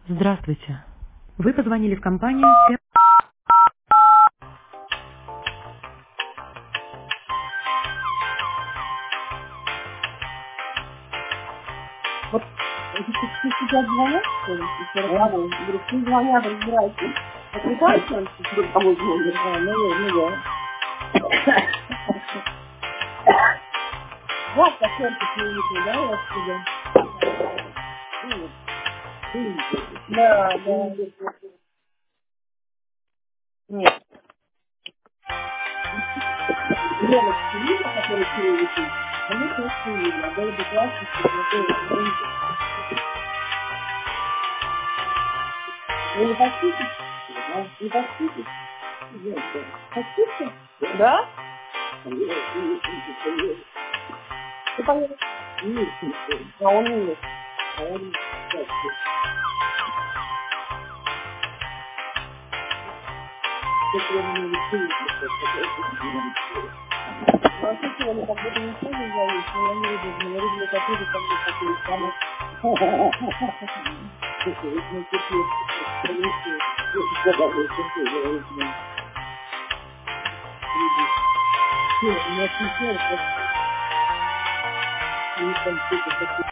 Здравствуйте. Вы позвонили в компанию. Вот ты сейчас звонят, что ли? Говорит, ты звонят, разбирайся. Отвлекаешься, он тебе кому звонит? Ну да. Вот, как сердце не да, я отсюда. Да. Нет. Девочки, видно, которые перевели? Они красивые, было бы классно, чтобы вы не хотите? Не хотите? Хотите? Да? Ты поняла? А он нет. А он вообще сегодня как будто ничего не зависит, но я не люблю, я люблю такие, как бы такие самые. У меня